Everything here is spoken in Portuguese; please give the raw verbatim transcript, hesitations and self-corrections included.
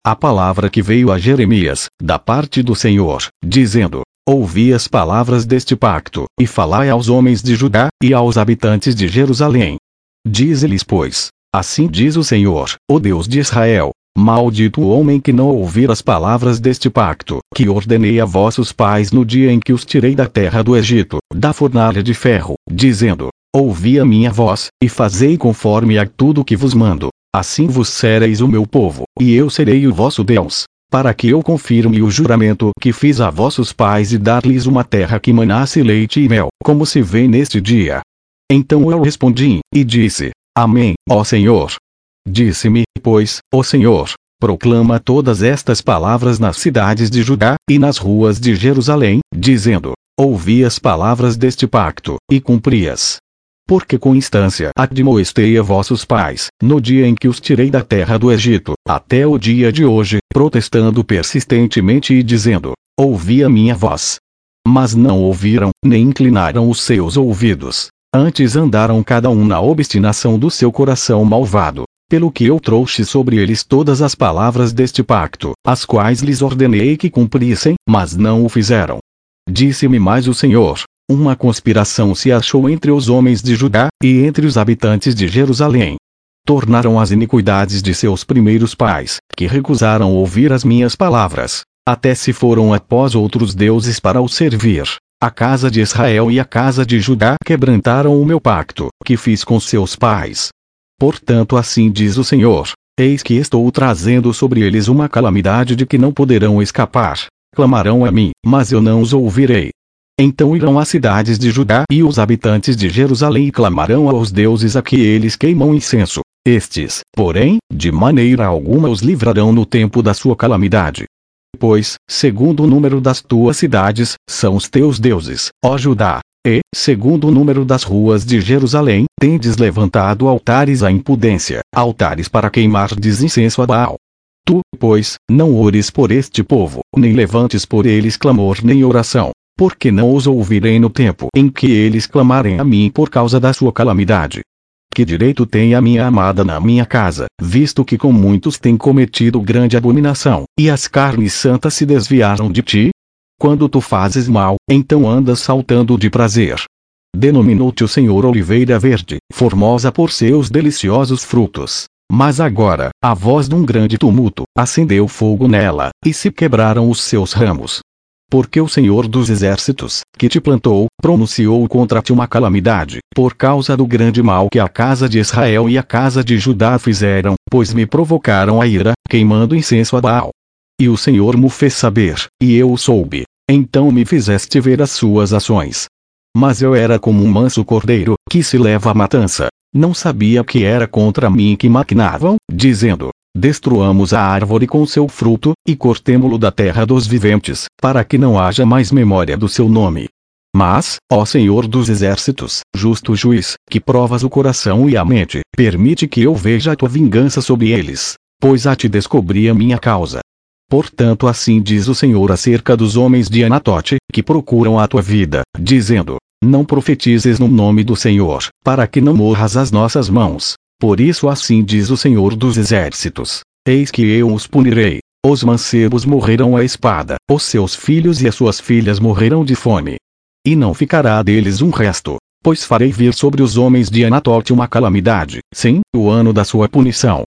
a palavra que veio a Jeremias, da parte do Senhor, dizendo: ouvi as palavras deste pacto, e falai aos homens de Judá, e aos habitantes de Jerusalém. Dize-lhes, pois, assim diz o Senhor, o Deus de Israel: maldito o homem que não ouvir as palavras deste pacto, que ordenei a vossos pais no dia em que os tirei da terra do Egito, da fornalha de ferro, dizendo: ouvi a minha voz, e fazei conforme a tudo que vos mando. Assim vos sereis o meu povo, e eu serei o vosso Deus, para que eu confirme o juramento que fiz a vossos pais e dar-lhes uma terra que manasse leite e mel, como se vê neste dia. Então eu respondi, e disse: Amém, ó Senhor. Disse-me, pois, o Senhor: proclama todas estas palavras nas cidades de Judá, e nas ruas de Jerusalém, dizendo: ouvi as palavras deste pacto, e cumpri-as. Porque com instância admoestei a vossos pais, no dia em que os tirei da terra do Egito, até o dia de hoje, protestando persistentemente e dizendo: ouvi a minha voz. Mas não ouviram, nem inclinaram os seus ouvidos. Antes andaram cada um na obstinação do seu coração malvado, pelo que eu trouxe sobre eles todas as palavras deste pacto, as quais lhes ordenei que cumprissem, mas não o fizeram. Disse-me mais o Senhor: uma conspiração se achou entre os homens de Judá, e entre os habitantes de Jerusalém. Tornaram as iniquidades de seus primeiros pais, que recusaram ouvir as minhas palavras, até se foram após outros deuses para os servir. A casa de Israel e a casa de Judá quebrantaram o meu pacto, que fiz com seus pais. Portanto, assim diz o Senhor: eis que estou trazendo sobre eles uma calamidade de que não poderão escapar. Clamarão a mim, mas eu não os ouvirei. Então irão as cidades de Judá e os habitantes de Jerusalém e clamarão aos deuses a que eles queimam incenso. Estes, porém, de maneira alguma os livrarão no tempo da sua calamidade. Pois, segundo o número das tuas cidades, são os teus deuses, ó Judá, e, segundo o número das ruas de Jerusalém, tendes levantado altares à impudência, altares para queimardes incenso a Baal. Tu, pois, não ores por este povo, nem levantes por eles clamor nem oração, porque não os ouvirei no tempo em que eles clamarem a mim por causa da sua calamidade. Que direito tem a minha amada na minha casa, visto que com muitos tem cometido grande abominação, e as carnes santas se desviaram de ti? Quando tu fazes mal, então andas saltando de prazer. Denominou-te o Senhor oliveira verde, formosa por seus deliciosos frutos. Mas agora, a voz de um grande tumulto, acendeu fogo nela, e se quebraram os seus ramos. Porque o Senhor dos Exércitos, que te plantou, pronunciou contra ti uma calamidade, por causa do grande mal que a casa de Israel e a casa de Judá fizeram, pois me provocaram a ira, queimando incenso a Baal. E o Senhor me fez saber, e eu o soube. Então me fizeste ver as suas ações. Mas eu era como um manso cordeiro, que se leva à matança. Não sabia que era contra mim que maquinavam, dizendo: destruamos a árvore com seu fruto, e cortemo-lo da terra dos viventes, para que não haja mais memória do seu nome. Mas, ó Senhor dos Exércitos, justo juiz, que provas o coração e a mente, permite que eu veja a tua vingança sobre eles, pois a ti descobri a minha causa. Portanto, assim diz o Senhor acerca dos homens de Anatote, que procuram a tua vida, dizendo: não profetizes no nome do Senhor, para que não morras às nossas mãos. Por isso assim diz o Senhor dos Exércitos: eis que eu os punirei. Os mancebos morrerão à espada, os seus filhos e as suas filhas morrerão de fome. E não ficará deles um resto, pois farei vir sobre os homens de Anatote uma calamidade, sim, o ano da sua punição.